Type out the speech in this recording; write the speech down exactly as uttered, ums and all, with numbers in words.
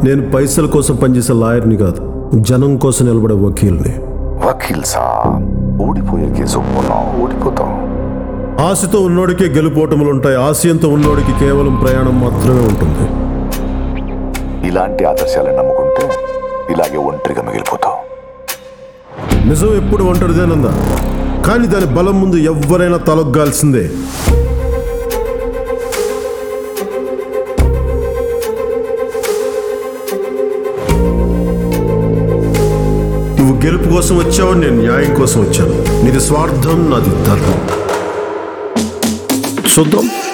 నేను పైసల కోసం పనిచేసే లాయర్ని కాదు, జనం కోసం నిలబడే వకీల్ని. వకీల్ సాబ్, ఓడిపోయే కేసు ఒప్పుకున్నాం, ఓడిపోతాం. ఆశతో ఉన్నోడికే గెలుపోటములు ఉంటాయి, ఆశయంతో ఉన్నోడికి కేవలం ప్రయాణం మాత్రమే ఉంటుంది. ఇలాంటి ఆదర్శాలను నమ్ముకుంటే ఇలాగే ఒంటరిగా మిగిలిపోతావు. నిజం ఎప్పుడు ఒంటరిదేనందా, కానీ దాని బలం ముందు ఎవరైనా తలొగ్గాల్సిందే. నువ్వు గెలుపు కోసం వచ్చావు, నేను న్యాయం కోసం వచ్చాను. నీది స్వార్థం, నాది ధర్మం. చూద్దాం.